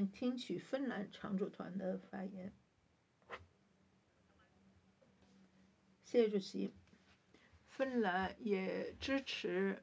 请听取芬兰常驻团的发言。谢谢主席。芬兰也支持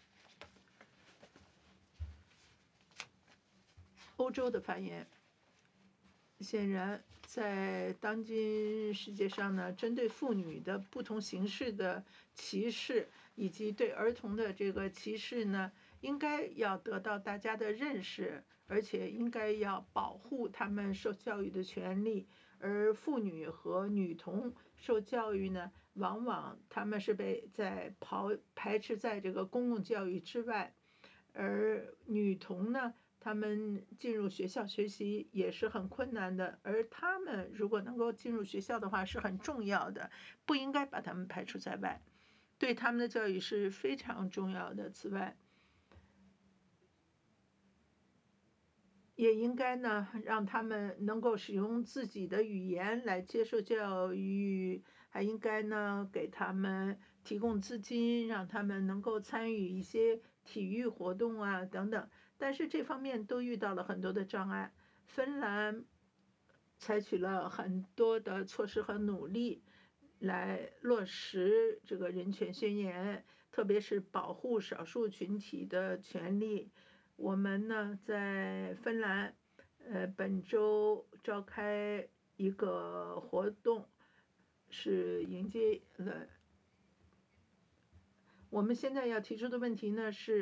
欧洲的发言。显然，在当今世界上呢，针对妇女的不同形式的歧视，以及对儿童的这个歧视呢，应该要得到大家的认识，而且应该要保护他们受教育的权利。而妇女和女童受教育呢，往往他们是被排斥在这个公共教育之外，而女童呢，他们进入学校学习也是很困难的，而他们如果能够进入学校的话是很重要的，不应该把他们排除在外，对他们的教育是非常重要的。此外，也应该呢让他们能够使用自己的语言来接受教育，还应该呢给他们提供资金，让他们能够参与一些体育活动啊等等。但是这方面都遇到了很多的障碍。芬兰采取了很多的措施和努力来落实这个人权宣言，特别是保护少数群体的权利。我们呢在芬兰本周召开一个活动，是迎接了我们现在要提出的问题呢是